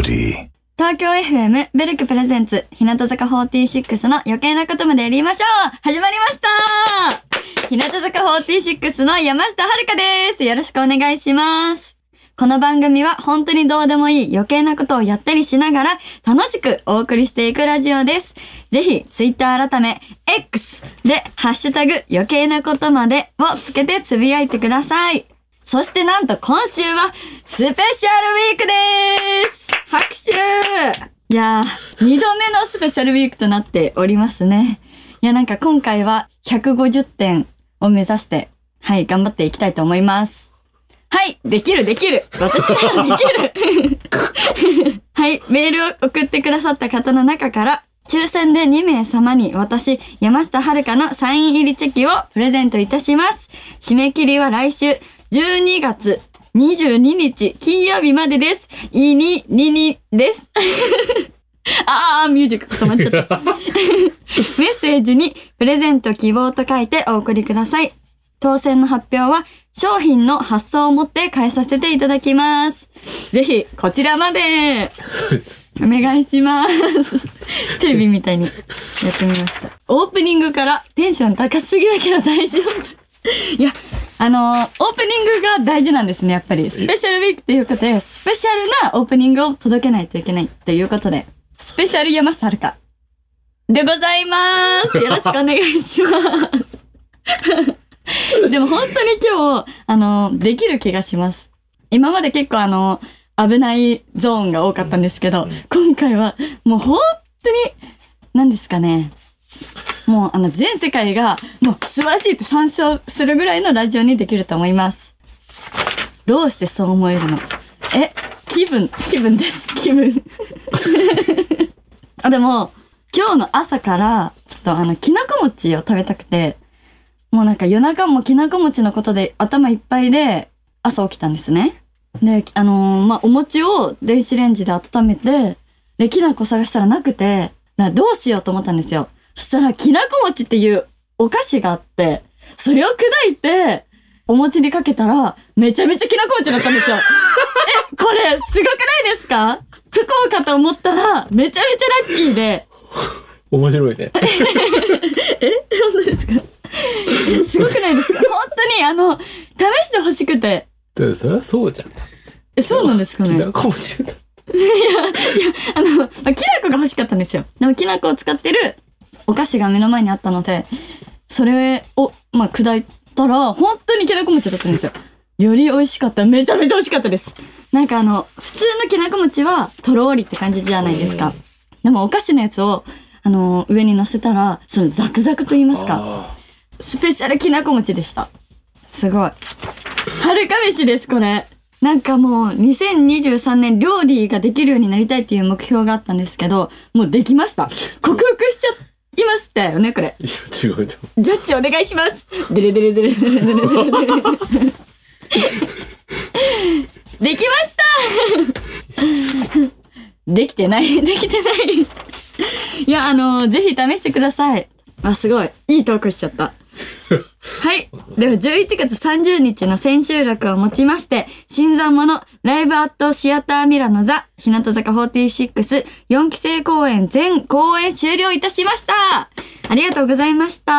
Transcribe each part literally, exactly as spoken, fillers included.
ディ。 東京 エフエム ベルクプレゼンツ日向坂フォーティーシックスの余計なことまでやりましょう。始まりました。日向坂フォーティーシックスの山下遥です。よろしくお願いします。この番組は本当にどうでもいい余計なことをやったりしながら楽しくお送りしていくラジオです。ぜひツイッター改め X でハッシュタグ余計なことまでをつけてつぶやいてください。そしてなんと今週はスペシャルウィークです。拍手。いやー、にどめのスペシャルウィークとなっておりますね。いや、なんか今回はひゃくごじゅってんを目指して、はい、頑張っていきたいと思います。はい、できるできる。私ならできる。はい、メールを送ってくださった方の中から、抽選でにめい様に私、山下遥のサイン入りチェキをプレゼントいたします。締め切りは来週じゅうにがつにじゅうににち金曜日までです。いにににです。あー、ミュージック止まっちゃった。メッセージにプレゼント希望と書いてお送りください。当選の発表は商品の発送をもって返させていただきます。ぜひこちらまでお願いします。テレビみたいにやってみました。オープニングからテンション高すぎだけど大丈夫。いや、あのー、オープニングが大事なんですね、やっぱり。スペシャルウィークということで、スペシャルなオープニングを届けないといけないということで、スペシャル山下遥でございます。よろしくお願いします。でも本当に今日、あのー、できる気がします。今まで結構あのー、危ないゾーンが多かったんですけど、うん、今回はもう本当に、何ですかね、もうあの全世界がもう素晴らしいって参照するぐらいのラジオにできると思います。どうしてそう思えるの？え、気分、気分です、気分。あ、でも今日の朝からちょっとあのきなこ餅を食べたくて、もうなんか夜中もきなこ餅のことで頭いっぱいで朝起きたんですね。で、あのー、まあ、お餅を電子レンジで温めて、で、きなこ探したらなくて、だからどうしようと思ったんですよ。そしたら、きなこ餅っていうお菓子があって、それを砕いて、お餅にかけたら、めちゃめちゃきなこ餅だったんですよ。え、これ、すごくないですか？不幸かと思ったら、めちゃめちゃラッキーで。 面白いね。 え、本当ですか？え、すごくないですか？本当に、あの、試してほしくて。 だそりゃそうじゃん。 え、そうなんですかね？ きなこ餅だ。 いや、いや、あの、きなこが欲しかったんですよ。でも、きなこを使ってるお菓子が目の前にあったので、それを、まあ、砕いたら、本当にきなこ餅だったんですよ。より美味しかった。めちゃめちゃ美味しかったです。なんかあの、普通のきなこ餅は、とろーりって感じじゃないですか。でも、お菓子のやつを、あの、上に乗せたら、そのザクザクと言いますか。スペシャルきなこ餅でした。すごい。はるか飯です、これ。なんかもう、にせんにじゅうさんねん料理ができるようになりたいっていう目標があったんですけど、もうできました。克服しちゃいましたよね、これ。 いや、違うよ。 ジャッジお願いします。デレデレデレデレデレデレデレ。できましたできてない、できてない。いや、あのー、ぜひ試してください。あ、すごい。いいトークしちゃった。はい。ではじゅういちがつさんじゅうにちの千秋楽をもちまして、新参者ライブアットシアターミラノザ日向坂フォーティーシックスよんきせい公演全公演終了いたしました。ありがとうございました。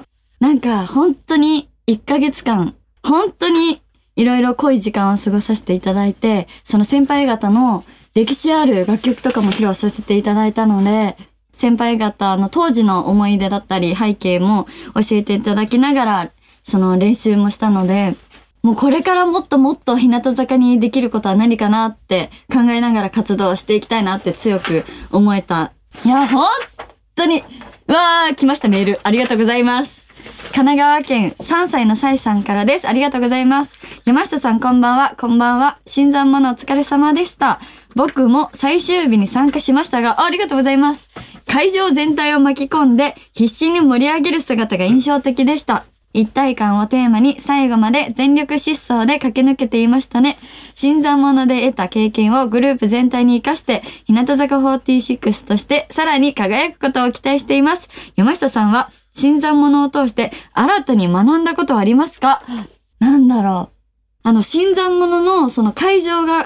なんか本当にいっかげつかん、本当にいろいろ濃い時間を過ごさせていただいて、その先輩方の歴史ある楽曲とかも披露させていただいたので、先輩方の当時の思い出だったり背景も教えていただきながらその練習もしたので、もうこれからもっともっと日向坂にできることは何かなって考えながら活動していきたいなって強く思えた。いや、本当に、うわー、来ましたメール。ありがとうございます。神奈川県さんさいのサイさんからです。ありがとうございます。山下さんこんばんは。こんばんは。新参者お疲れ様でした。僕も最終日に参加しましたが、あ、ありがとうございます。会場全体を巻き込んで必死に盛り上げる姿が印象的でした。一体感をテーマに最後まで全力疾走で駆け抜けていましたね。新参者で得た経験をグループ全体に生かして日向坂フォーティーシックスとしてさらに輝くことを期待しています。山下さんは新参者を通して新たに学んだことはありますか？なんだろう。あの新参者のその会場が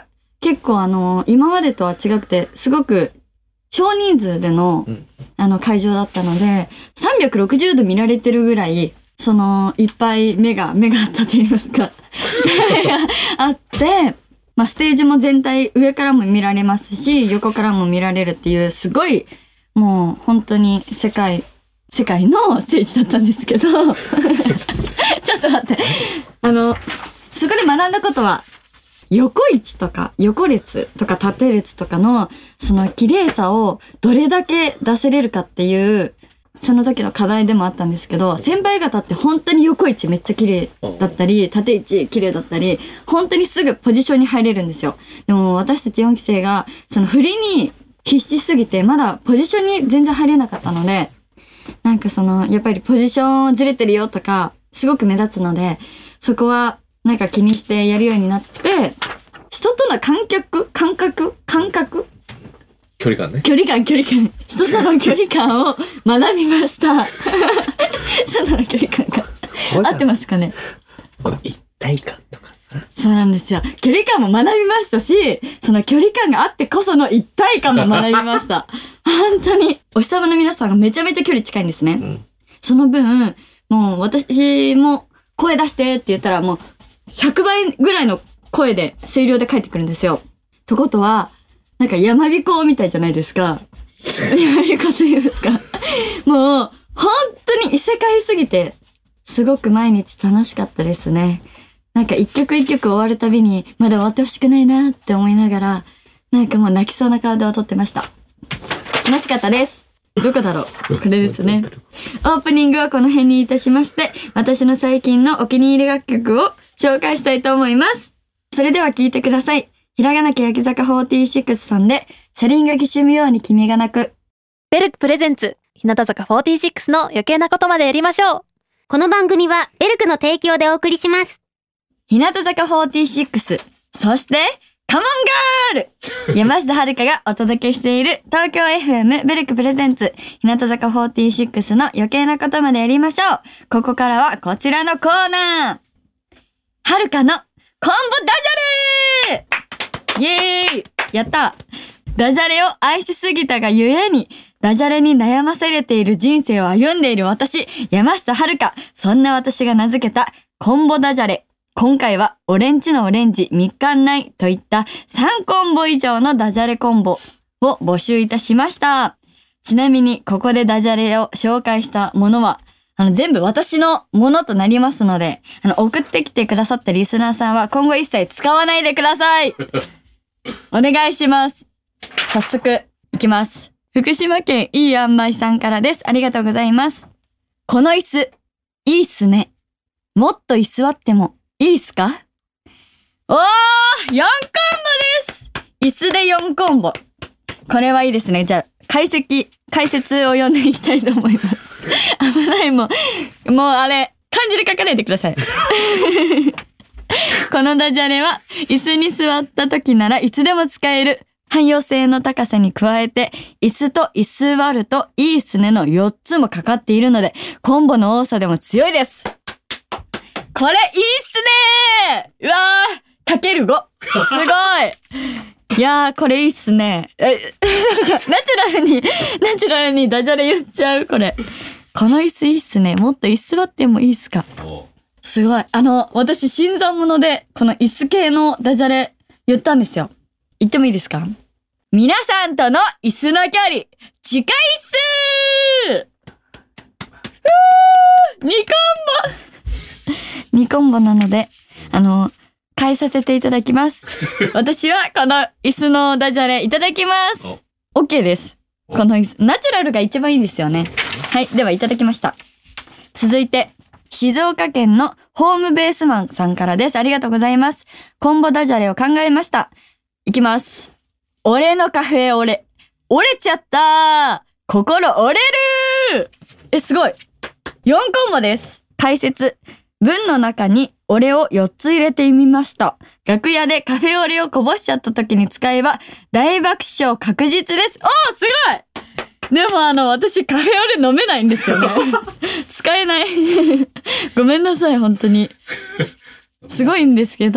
結構あの、今までとは違くて、すごく少人数での、うん、あの会場だったので、さんびゃくろくじゅうど見られてるぐらい、その、いっぱい目が、目があったと言いますか、あって、まあ、ステージも全体上からも見られますし、横からも見られるっていう、すごい、もう本当に世界、世界のステージだったんですけど、ちょっと待って、あの、そこで学んだことは、横位置とか横列とか縦列とかのその綺麗さをどれだけ出せれるかっていうその時の課題でもあったんですけど、先輩方って本当に横位置めっちゃ綺麗だったり縦位置綺麗だったり本当にすぐポジションに入れるんですよ。でも私たちよんき生がその振りに必死すぎてまだポジションに全然入れなかったので、なんかそのやっぱりポジションずれてるよとかすごく目立つので、そこはなんか気にしてやるようになって、人との感覚感覚感覚距離感ね。 距離感距離感人との距離感を学びました。人との距離感が合ってますかね。 一体感とかさ。 そうなんですよ。距離感も学びましたし、その距離感があってこその一体感も学びました。本当にお日様の皆さんがめちゃめちゃ距離近いんですね。うん、その分もう私も声出してって言ったらもうひゃくばいぐらいの声で声量で返ってくるんですよ。ってことはなんか山彦みたいじゃないですか。山彦と言いますか。もう本当に異世界すぎてすごく毎日楽しかったですね。なんか一曲一曲終わるたびにまだ終わってほしくないなって思いながら、なんかもう泣きそうな顔で踊ってました。楽しかったです。どこだろう。これですね。オープニングはこの辺にいたしまして、私の最近のお気に入り楽曲を紹介したいと思います。それでは聴いてください。ひらがな欅坂フォーティーシックスさんで車輪がきしむように君が泣く。 ベルクプレゼンツ日向坂フォーティーシックスの余計なことまでやりましょう。 この番組はベルクの提供でお送りします。 日向坂フォーティーシックス、そしてカモンガール山下遥がお届けしている東京 エフエム ベルクプレゼンツ日向坂フォーティーシックスの余計なことまでやりましょう。ここからはこちらのコーナー、はるかのコンボダジャレイエーイ。やった。ダジャレを愛しすぎたがゆえにダジャレに悩まされている人生を歩んでいる私山下遥、そんな私が名付けたコンボダジャレ。今回はオレンジのオレンジみっかんないといったさんコンボ以上のダジャレコンボを募集いたしました。ちなみにここでダジャレを紹介したものはあの全部私のものとなりますので、あの送ってきてくださったリスナーさんは今後一切使わないでください。お願いします。早速いきます。福島県いいあんまいさんからです。ありがとうございます。この椅子いいっすね。もっと居座ってもいいっすか？おー !よん コンボです。椅子でよんコンボ。これはいいですね。じゃあ解析解説を読んでいきたいと思います。危ない、もうもうあれ漢字で書かないでください。このダジャレは椅子に座った時ならいつでも使える汎用性の高さに加えて椅子と居座るといいっすねのよっつもかかっているのでコンボの多さでも強いです。これいいっすねー。うわーかけるご。すごい。いやーこれいいっすね。えナチュラルにナチュラルにダジャレ言っちゃう。これこの椅子いいっすね。もっと居座ってもいいっすか。すごい。あの私新参者でこの椅子系のダジャレ言ったんですよ。言ってもいいですか？皆さんとの椅子の距離近いっすー。にコンボにコンボなのであの変えさせていただきます。私はこの椅子のダジャレいただきます。 OK です。この椅子ナチュラルが一番いいんですよね。はい、ではいただきました。続いて静岡県のホームベースマンさんからです。ありがとうございます。コンボダジャレを考えました。いきます。俺のカフェオレ折れちゃったー。心折れるー。え、すごい。よんコンボです。解説。文の中にオレをよっつ入れてみました。楽屋でカフェオレをこぼしちゃった時に使えば大爆笑確実です。おー、すごい。でもあの私カフェオレ飲めないんですよね。使えない。ごめんなさい本当に。すごいんですけど、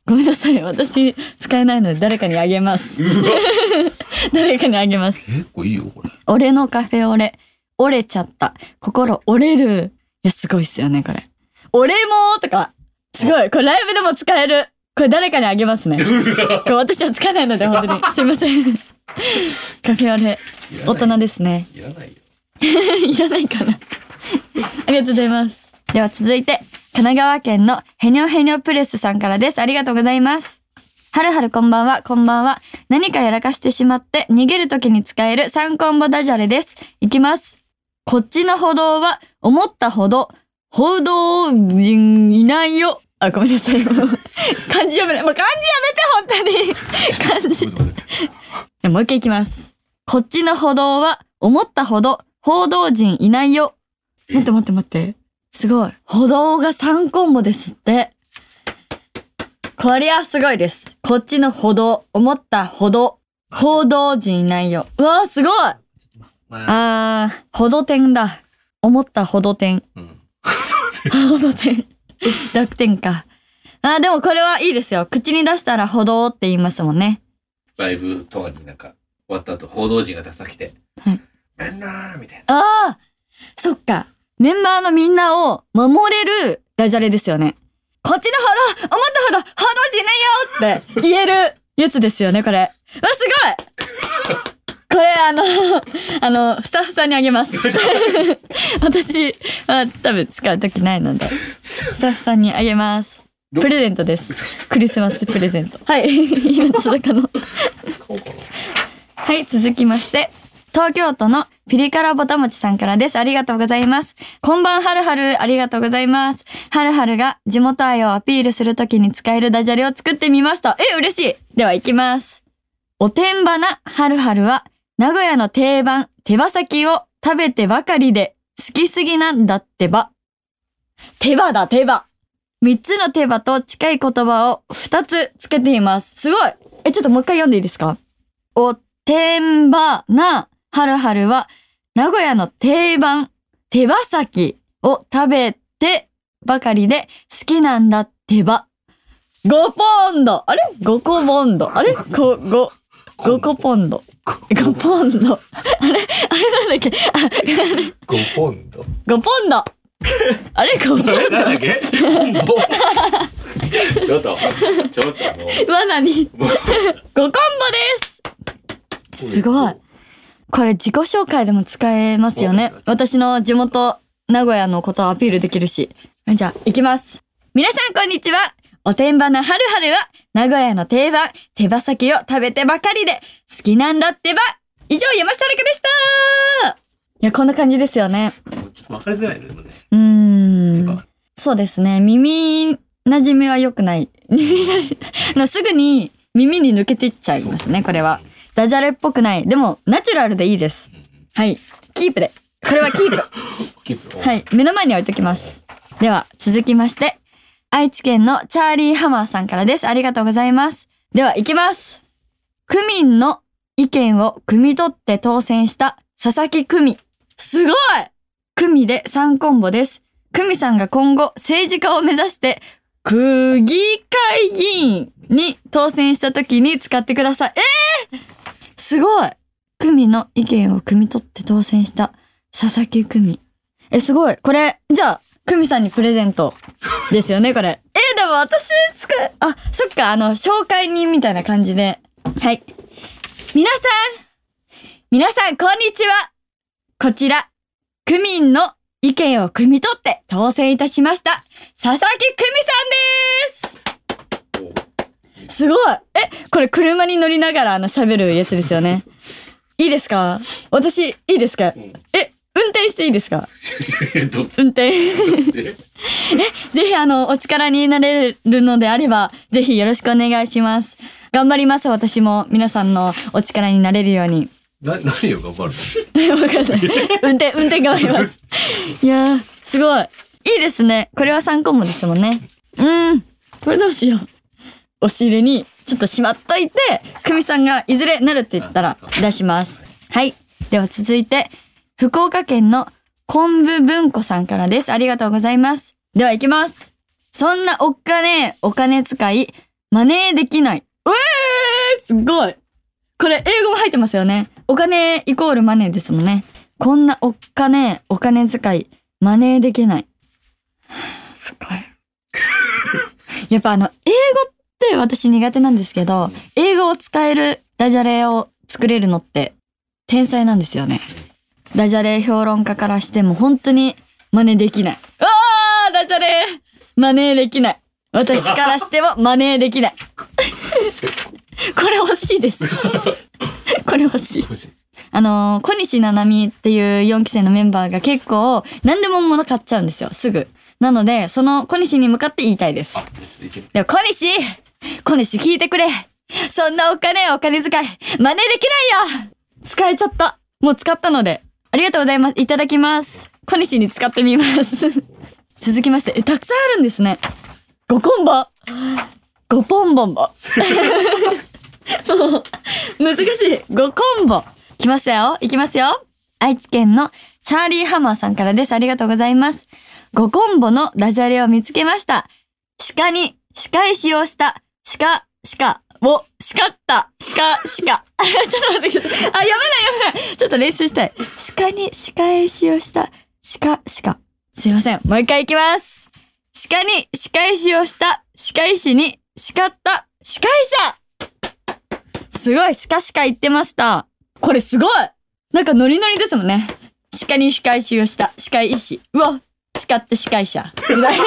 ごめんなさい。私、使えないので誰かにあげます。誰かにあげます。 結構いいよ、これ。 俺のカフェオレ。折れちゃった。心折れる。いや、すごいっすよね、これ。俺もとか。すごい。これライブでも使える。これ誰かにあげますね。これ私は使えないので、本当に。すいません。カフェオレ。大人ですね。 いらないよ。 いらないかな。ありがとうございます。では続いて、神奈川県のヘニョヘニョプレスさんからです。ありがとうございます。はるはるこんばんは、こんばんは。何かやらかしてしまって逃げるときに使えるさんコンボダジャレです。いきます。こっちの歩道は思ったほど報道人いないよ。あ、ごめんなさい。漢字読めない。もう漢字やめて、本当に。漢字。もう一回いきます。こっちの歩道は思ったほど報道陣いないよ。待って待って待って。すごい。歩道がさんコンボですって。こりゃすごいです。こっちの歩道、思ったほど報道陣いないよ。うわーすごい。あー、ほど点だ。思ったほど点。うん、ほど点。濁点か。あー、でもこれはいいですよ。口に出したら歩道って言いますもんね。 ライブとかになんか終わった後報道陣がたくさん来て、 はい、 みんなーみたいな。 あー、そっか。メンバーのみんなを守れるダジャレですよね。こっちの歩道、思ったほど報道陣いないよって言えるやつですよね、これ。わ、すごい。これあの、あの、スタッフさんにあげます。私は多分使うときないので、スタッフさんにあげます。プレゼントです。クリスマスプレゼント。はい。命坂の。はい、続きまして、東京都のピリ辛ぼたもちさんからです。ありがとうございます。こんばんはるはる、ありがとうございます。はるはるが地元愛をアピールするときに使えるダジャレを作ってみました。え、嬉しい。では行きます。おてんばなはるはるは名古屋の定番手羽先を食べてばかりで好きすぎなんだってば。手羽だ、手羽。三つの手羽と近い言葉を二つつけています。すごい。え、ちょっともう一回読んでいいですか？おてんばなはるはるは名古屋の定番手羽先を食べてばかりで好きなんだってば。ごポンド。あれ ?ご 個ポンド。あれ ?ご、ご、ご個ポンド。ごポンド。あれあれなんだっけごポンド。 ごポンド。あれごポンド。 なんだっけポンボ。ちょっと、ちょっともう。 わ、なにごコンボです。すごい。これ自己紹介でも使えますよね。私の地元名古屋のことをアピールできるし。じゃあ、行きます。皆さんこんにちは。おてんばなはるはるは名古屋の定番手羽先を食べてばかりで好きなんだってば。以上、山下はるかでした。いや、こんな感じですよね。 ちょっと分かりづらいのね。 うーん。そうですね。耳馴染みは良くない。のすぐに耳に抜けていっちゃいますね、これは。ダジャレっぽくない。でも、ナチュラルでいいです。はい。キープで。これはキープ。 キープ。 はい。目の前に置いときます。では、続きまして、愛知県のチャーリーハマーさんからです。ありがとうございます。では、行きます。区民の意見を汲み取って当選した佐々木久美。すごい！久美でさんコンボです。久美さんが今後政治家を目指して区議会議員に当選した時に使ってください。えー、すごい！久美の意見を汲み取って当選した佐々木久美。え、すごい。これ、じゃあ、久美さんにプレゼントですよね、これ。えー、でも私使え、あ、そっか、あの、紹介人みたいな感じで。はい。皆さん、皆さん、こんにちは。こちら、区民の意見を汲み取って当選いたしました、佐々木久美さんです。すごい。え、これ車に乗りながらあの喋るやつですよね。いいですか？私、いいですか？うん、え、運転していいですか？運転。え、ぜひあの、お力になれるのであれば、ぜひよろしくお願いします。頑張ります、私も。皆さんのお力になれるように。 な、何を頑張るの？わかんない。運転、運転頑張ります。いやー、すごい。いいですね。これはさんコンボですもんね。うーん。これどうしよう。押し入れにちょっとしまっといて、久美さんがいずれなるって言ったら出します。はい。では続いて、福岡県の昆布文庫さんからです。ありがとうございます。では行きます。そんなおっかねえお金使い、 マネーできない。えー、すごい。これ英語も入ってますよね。お金イコールマネーですもんね。こんなお金、お金遣い、マネーできない。すごい。やっぱあの、英語って私苦手なんですけど、英語を使えるダジャレを作れるのって天才なんですよね。ダジャレ評論家からしても本当に真似できない。あー、ダジャレ真似できない。私からしても真似できない。これ欲しいです。これ欲しい。 欲しい。 あのー、小西七海っていうよんき生のメンバーが結構何でも物買っちゃうんですよ、すぐ。なので、その小西に向かって言いたいです。でも小西小西聞いてくれ。そんなお金お金遣い真似できないよ。使えちゃった。もう使ったので。ありがとうございます。いただきます。小西に使ってみます。続きまして、え、たくさんあるんですね。ごコンボごポンボンボ。もう、難しい。ごコンボ。来ますよ。いきますよ。愛知県のチャーリーハマーさんからです。ありがとうございます。ごコンボのダジャレを見つけました。鹿に仕返しをした鹿鹿を叱った鹿鹿。ちょっと待ってください。あ、やめないやめない。ちょっと練習したい。鹿に仕返しをした鹿鹿。すいません。もう一回いきます。鹿に仕返しをした歯科医師に叱った歯科医者。すごい、シカシカ言ってました。これすごい。なんかノリノリですもんね。鹿に仕返しをした歯科医師。うわ、叱って歯科医者。すごい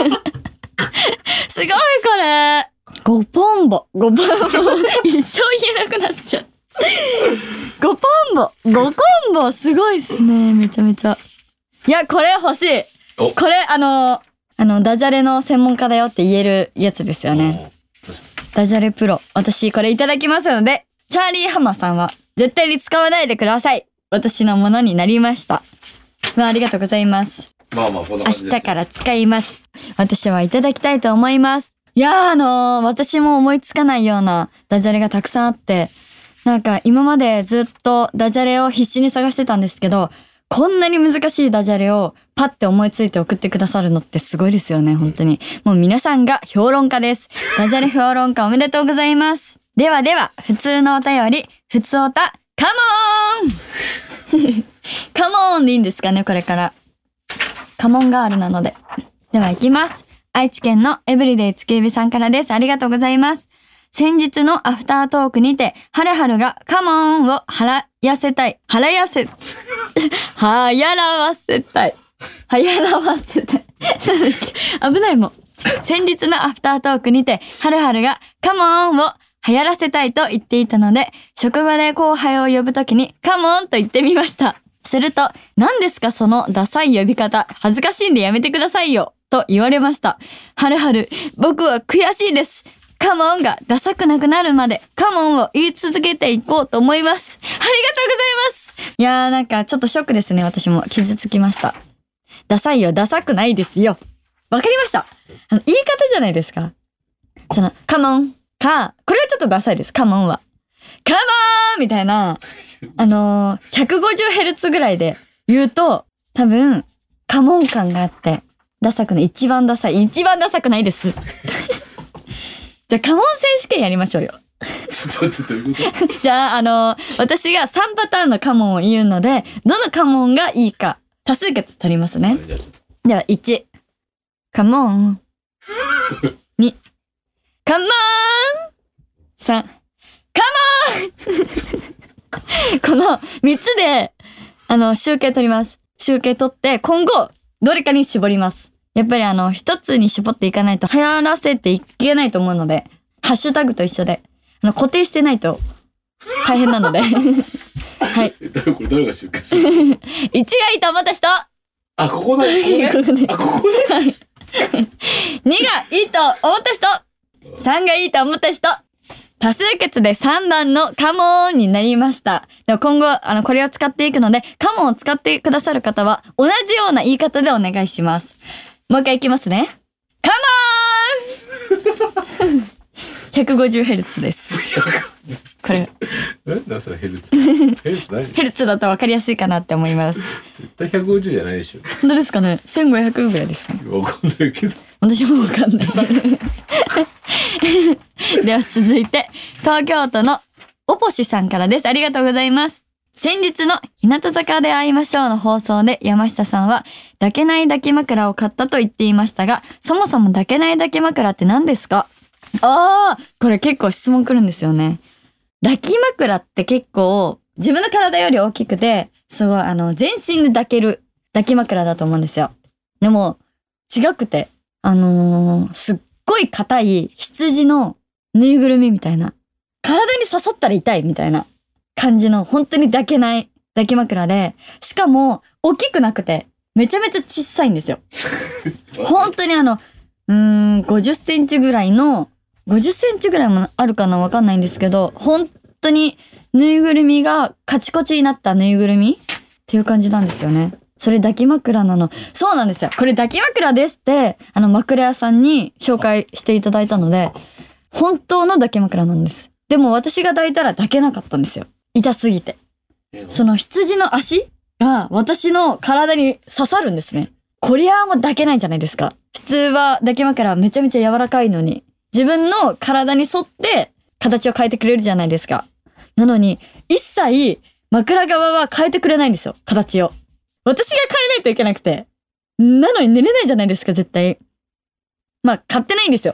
これ。ごポンボ。ごポンボ。一生言えなくなっちゃう。ごポンボ。ごコンボ。すごいっすね。めちゃめちゃ。いや、これ欲しい。これ、あの、あの、ダジャレの専門家だよって言えるやつですよね。ダジャレプロ。私これいただきますので、チャーリーハマさんは絶対に使わないでください。私のものになりました。まあ、ありがとうございます。 まあまあ、こんな感じです。 明日から使います。私はいただきたいと思います。いやー、あのー、私も思いつかないようなダジャレがたくさんあって、なんか今までずっとダジャレを必死に探してたんですけど、こんなに難しいダジャレをパッて思いついて送ってくださるのってすごいですよね、本当に。もう皆さんが評論家です。ダジャレ評論家おめでとうございます。ではでは、普通のお便り、普通おた、カモーンカモーンでいいんですかね、これから。カモンガールなので。では行きます。愛知県のエブリデイ月指さんからです。ありがとうございます。先日のアフタートークにて、はるはるがカモンを払やせたい。払やせ、はやらわせたい。はやらわせたい。危ないもん。先日のアフタートークにて、はるはるがカモンを流行らせたいと言っていたので、職場で後輩を呼ぶときにカモンと言ってみました。すると、何ですかそのダサい呼び方。恥ずかしいんでやめてくださいよ。と言われました。はるはる、僕は悔しいです。カモンがダサくなくなるまでカモンを言い続けていこうと思います。ありがとうございます。いやーなんかちょっとショックですね。私も傷つきました。ダサいよ、ダサくないですよ。わかりました。あの言い方じゃないですか。そのカモンか、これはちょっとダサいです。カモンは。カモンみたいな、あのー、ひゃくごじゅうヘルツ ぐらいで言うと、多分、カモン感があって、ダサくない。一番ダサい。一番ダサくないです。じゃあ、カモン選手権やりましょうよ。 ちょっとどういうこと？ じゃあ、あのー、私がさんパターンのカモンを言うので、どのカモンがいいか、多数決取りますね。では、いち。カモン。に。カモン !さん。カモンこのみっつで、あの、集計取ります。集計取って、今後、どれかに絞ります。やっぱりあの、一つに絞っていかないと流行らせていけないと思うので、ハッシュタグと一緒で、あの、固定してないと大変なので。はい。 これ誰が集計する？ いちがいいと思った人。 あ、ここだね。ここね。あ、ここね。はい。 にがいいと思った人。さんがいいと思った人。多数決でさんばんのカモンになりました。では今後、あの、これを使っていくので、カモンを使ってくださる方は、同じような言い方でお願いします。もう一回いきますね。カモンひゃくごじゅうヘルツ です。これ。 なんだそれヘルツ。ヘルツ何？ ヘルツだと分かりやすいかなって思います。 絶対ひゃくごじゅうじゃないでしょ。 本当ですかね？せんごひゃくぐらいですかね。 わかんないけど。 私もわかんない。 では続いて東京都のおぽしさんからです。ありがとうございます。先日の日向坂で会いましょうの放送で山下さんは抱けない抱き枕を買ったと言っていましたが、そもそも抱けない抱き枕って何ですか？あー、これ結構質問来るんですよね。抱き枕って結構自分の体より大きくて、すごいあの全身で抱ける抱き枕だと思うんですよ。でも違くて、あのー、すっごい硬い羊のぬいぐるみみたいな、体に刺さったら痛いみたいな感じの本当に抱けない抱き枕で、しかも大きくなくてめちゃめちゃ小さいんですよ。本当にあのうーんごじゅっセンチぐらいのごじゅっセンチぐらいもあるかな、わかんないんですけど、本当にぬいぐるみがカチコチになったぬいぐるみっていう感じなんですよね。それ抱き枕なの。そうなんですよ。これ抱き枕ですってあの枕屋さんに紹介していただいたので、本当の抱き枕なんです。でも私が抱いたら抱けなかったんですよ。痛すぎて。その羊の足が私の体に刺さるんですね。こりゃもう抱けないじゃないですか。普通は抱き枕はめちゃめちゃ柔らかいのに、自分の体に沿って形を変えてくれるじゃないですか。なのに一切枕側は変えてくれないんですよ、形を。私が変えないといけなくて。なのに寝れないじゃないですか、絶対。まあ買ってないんですよ。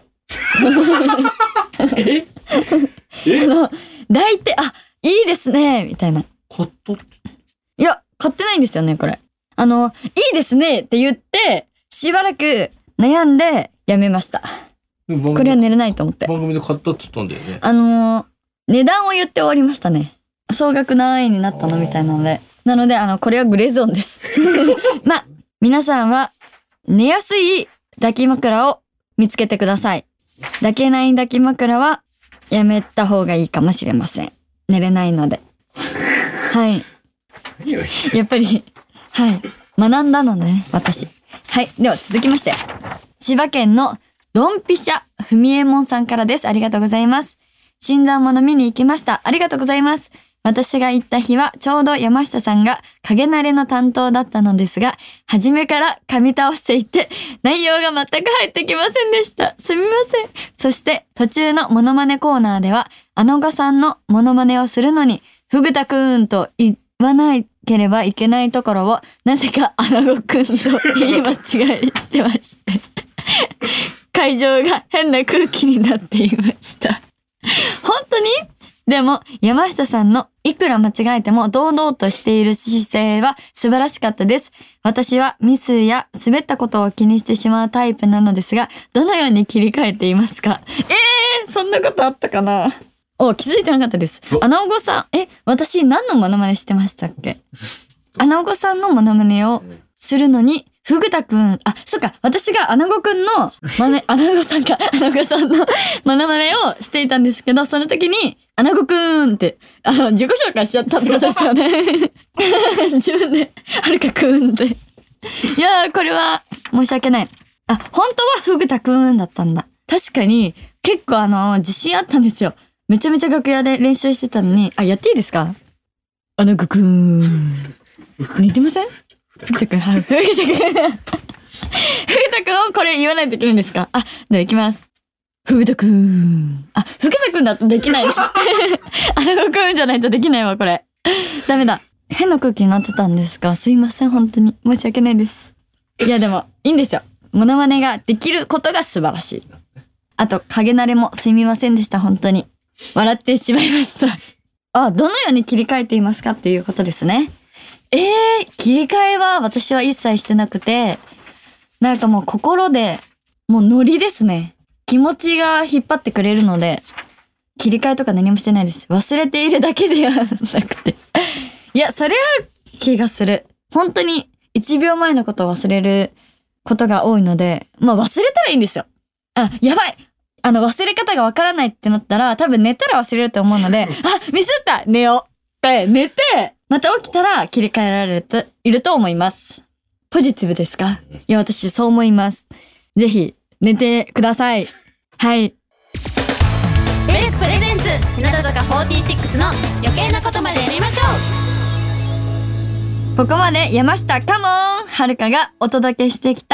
ええあの抱いて、あ、いいですねみたいな。 買った？ いや、買ってないんですよね、これ。あのいいですねって言ってしばらく悩んでやめました。これは寝れないと思って。 番組で買ったって言ったんだよね。 あのー、値段を言って終わりましたね。総額何円になったのみたいなので。なので、あの、これはグレーゾーンです。まあ、皆さんは寝やすい抱き枕を見つけてください。抱けない抱き枕はやめた方がいいかもしれません。寝れないので。はい。 何を言ってやっぱり、はい。学んだのでね、私。はい。では続きまして。千葉県のドンピシャふみえもんさんからです。ありがとうございます。新参者見に行きました。ありがとうございます。私が行った日はちょうど山下さんが影慣れの担当だったのですが、初めから噛み倒していて内容が全く入ってきませんでした。すみません。そして途中のモノマネコーナーではあのがさんのモノマネをするのにフグタくーんと言わなければいけないところをなぜかアナゴくんと言い間違いしてまして会場が変な空気になっていました。本当に？でも山下さんのいくら間違えても堂々としている姿勢は素晴らしかったです。私はミスや滑ったことを気にしてしまうタイプなのですが、どのように切り替えていますか？えー、そんなことあったかな？お、気づいてなかったです。アナゴさん、え、私何のモノマネしてましたっけ？アナゴさんのモノマネをするのにフグタくん、あ、そっか、私がアナゴくんのマネ、アナゴさんか、アナゴさんのモノマネをしていたんですけど、その時に、アナゴくんって、あの、自己紹介しちゃったってことですよね。自分で、はるかくんって。いやー、これは申し訳ない。あ、本当はフグタくんだったんだ。確かに、結構あの、自信あったんですよ。めちゃめちゃ楽屋で練習してたのに、あ、やっていいですか？アナゴくん。似てません？ふぐたくん、はい。ふぐたくん。ふぐたくんをこれ言わないといけないんですか？あ、では行きます。ふぐたくん。あ、ふぐたくんだとできないです。アナゴくんじゃないとできないわ、これ。ダメだ。変な空気になってたんですか？すいません、本当に。申し訳ないです。いや、でも、いいんですよ。モノマネができることが素晴らしい。あと、影慣れもすみませんでした、本当に。笑ってしまいました。あ、どのように切り替えていますかっていうことですね。えー、切り替えは私は一切してなくて、なんかもう心で、もうノリですね。気持ちが引っ張ってくれるので、切り替えとか何もしてないです。忘れているだけではなくて。いや、それある気がする。本当にいちびょうまえのことを忘れることが多いので、まあ忘れたらいいんですよ。あ、やばい。あの、忘れ方がわからないってなったら、多分寝たら忘れると思うので、あ、ミスった寝ようって寝て、また起きたら切り替えられていると思います。ポジティブですか？いや、私そう思います。ぜひ寝てください。はい。 ベルクプレゼンツ日向坂フォーティーシックスの余計なことまでやりましょここまで山下カモンはるかがお届けしてきた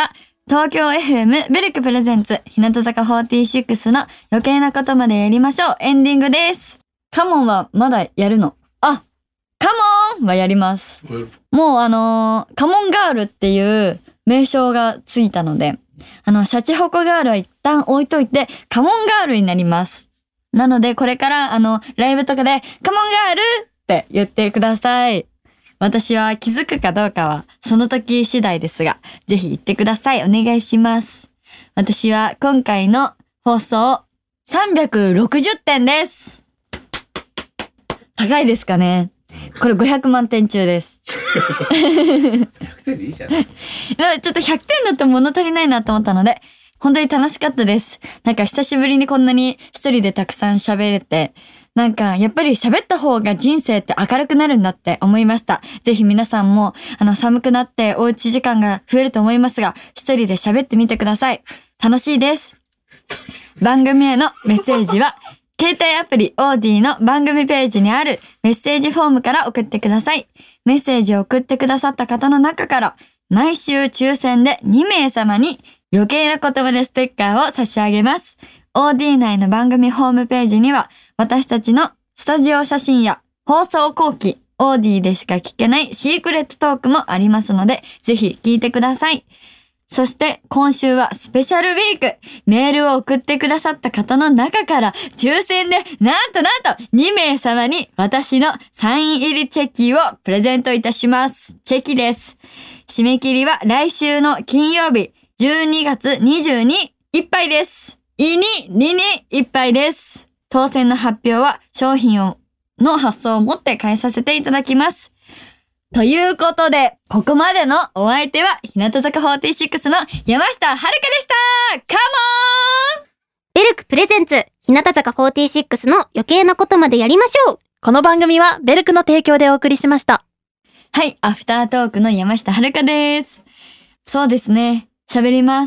東京 エフエム ベルクプレゼンツ日向坂フォーティーシックスの余計なことまでやりましょう。エンディングです。カモンはまだやるの？あ、カモンはやります。もうあのー、カモンガールっていう名称がついたので、あの、シャチホコガールは一旦置いといて、カモンガールになります。なのでこれからあの、ライブとかでカモンガールって言ってください。私は気づくかどうかはその時次第ですが、ぜひ言ってください。お願いします。私は今回の放送さんびゃくろくじゅってんです。高いですかね。これごひゃくまんてん中です。 ひゃくてんでいいじゃん。ちょっとひゃくてんだと物足りないなと思ったので、本当に楽しかったです。なんか久しぶりにこんなに一人でたくさん喋れて、なんかやっぱり喋った方が人生って明るくなるんだって思いました。ぜひ皆さんもあの寒くなっておうち時間が増えると思いますが、一人で喋ってみてください。楽しいです。番組へのメッセージは携帯アプリオーディの番組ページにあるメッセージフォームから送ってください。メッセージを送ってくださった方の中から毎週抽選でにめい様に余計な言葉でステッカーを差し上げます。オーディー 内の番組ホームページには私たちのスタジオ写真や放送後期、オーディー でしか聞けないシークレットトークもありますので、ぜひ聞いてください。そして今週はスペシャルウィーク。メールを送ってくださった方の中から抽選でなんとなんとにめい様に私のサイン入りチェキをプレゼントいたします。チェキです。締め切りは来週の金曜日じゅうにがつにじゅうににいっぱいです。いにににいっぱいです。当選の発表は商品をの発送をもって返させていただきます。ということで、ここまでのお相手は日向坂フォーティーシックスの山下遥でした。カモン！ ベルクプレゼンツ日向坂フォーティーシックスの余計なことまでやりましょう。 この番組はベルクの提供でお送りしました。 はい、アフタートークの山下遥です。そうですね、喋ります。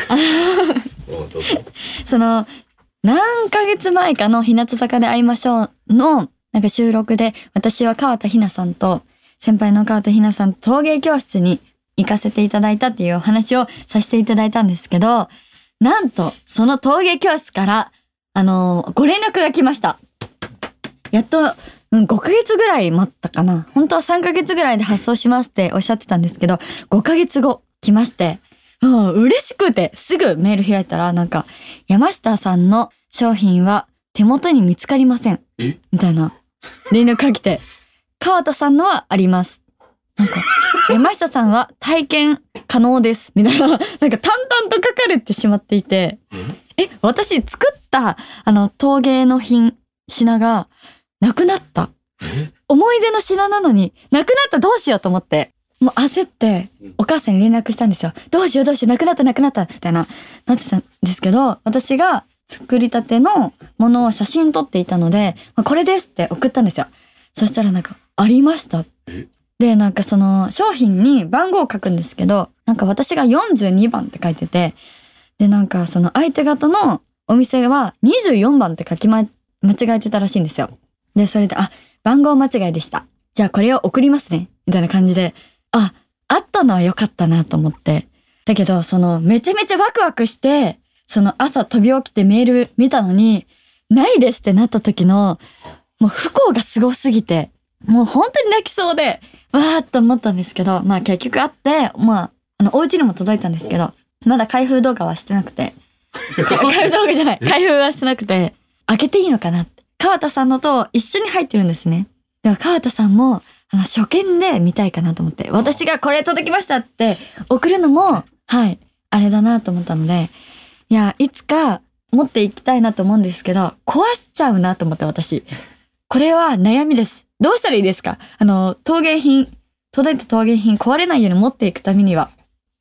その何ヶ月前かの日向坂で会いましょうのなんか収録で、私は川田ひなさんと先輩の川田ひなさんと陶芸教室に行かせていただいたっていうお話をさせていただいたんですけど、なんとその陶芸教室からあのご連絡が来ました。やっと、うん、ごかげつぐらい待ったかな。本当はさんかげつぐらいで発送しますっておっしゃってたんですけど、ごかげつご来まして、うん、嬉しくてすぐメール開いたら、なんか山下さんの商品は手元に見つかりませんみたいな連絡が来て、川田さんのはあります、なんか山下さんは体験可能ですみたいな、なんか淡々と書かれてしまっていて、え、私作ったあの陶芸の品品がなくなった、思い出の品なのになくなった、どうしようと思って、もう焦ってお母さんに連絡したんですよ。どうしようどうしよう、なくなったなくなったみたいななってたんですけど、私が作りたてのものを写真撮っていたので、これですって送ったんですよ。そしたらなんかありました。で、なんかその商品に番号を書くんですけど、なんか私がよんじゅうにばんって書いてて、でなんかその相手方のお店はにじゅうよんばんって書き間違えてたらしいんですよ。でそれで、あ、番号間違いでした、じゃあこれを送りますねみたいな感じで、あ、あったのは良かったなと思って。だけどそのめちゃめちゃワクワクして、その朝飛び起きてメール見たのにないですってなった時のもう不幸がすごすぎて、もう本当に泣きそうでわーっと思ったんですけど、まあ結局あって、まああのお家にも届いたんですけど、まだ開封動画はしてなくて開封動画じゃない開封はしてなくて、開けていいのかなって、川田さんのと一緒に入ってるんですね。でも川田さんもあの初見で見たいかなと思って、私がこれ届きましたって送るのもはいあれだなと思ったので、いやいつか持っていきたいなと思うんですけど、壊しちゃうなと思って、私これは悩みです。どうしたらいいですか？あの陶芸品、届いた陶芸品壊れないように持っていくためには、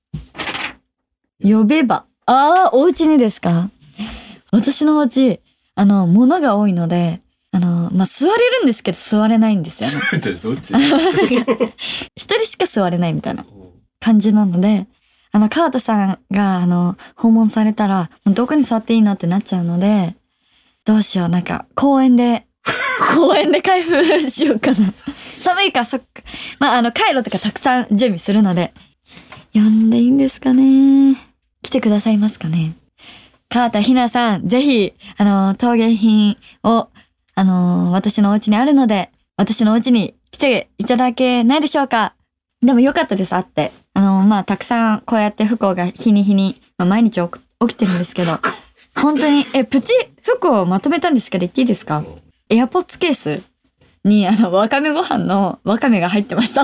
呼べば、ああお家にですか？私のお家あの物が多いので、あのまあ座れるんですけど座れないんですよね。 どっち？ 一人しか座れないみたいな感じなので、あの川田さんがあの訪問されたらどこに座っていいのってなっちゃうので、どうしよう、なんか公園で公園で開封しようかな。寒いか、そっか。まああのカイロとかたくさん準備するので、 呼んでいいんですかね。来てくださいますかね。川田ひなさん、ぜひ、あの、陶芸品を、あの、私のお家にあるので、私のお家に来ていただけないでしょうか。でもよかったです、あって。あの、まあ、たくさんこうやって不幸が日に日に、まあ、毎日起きてるんですけど、本当に、え、プチ不幸をまとめたんですけど言っていいですか？エアポッツケースに、あの、わかめご飯のわかめが入ってました。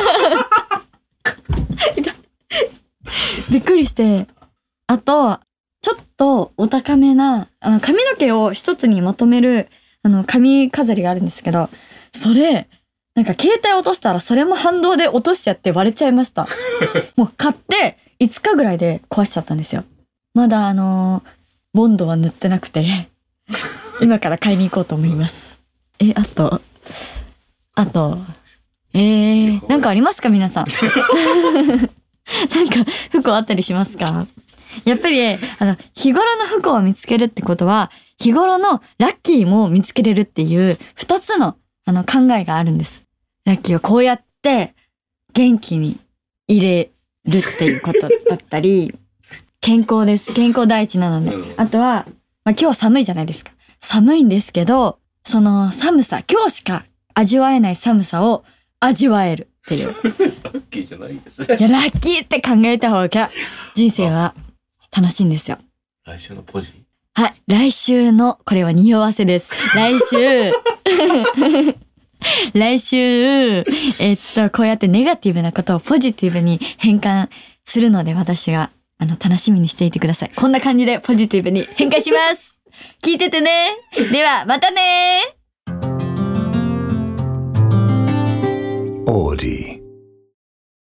びっくりして、あと、ちょっとお高めな、あの、髪の毛を一つにまとめる、あの、髪飾りがあるんですけど、それ、なんか携帯落としたらそれも反動で落としちゃって割れちゃいました。もう買っていつかぐらいで壊しちゃったんですよ。まだあのー、ボンドは塗ってなくて、今から買いに行こうと思います。え、あと、あと、えー、なんかありますか皆さん。なんか不幸あったりしますか？やっぱり、あの、日頃の不幸を見つけるってことは、日頃のラッキーも見つけれるっていう二つのあの考えがあるんです。ラッキーをこうやって元気に入れるっていうことだったり、健康です。健康第一なので。あとは、まあ、今日寒いじゃないですか。寒いんですけど、その寒さ、今日しか味わえない寒さを味わえるっていう。 ラッキーじゃないですね。 いや、ラッキーって考えた方が人生は楽しいんですよ。 来週のポジ？ はい。来週の、これは匂わせです。来週、来週、えっと、こうやってネガティブなことをポジティブに変換するので、私が、あの、楽しみにしていてください。こんな感じでポジティブに変換します。聞いててね。では、またね。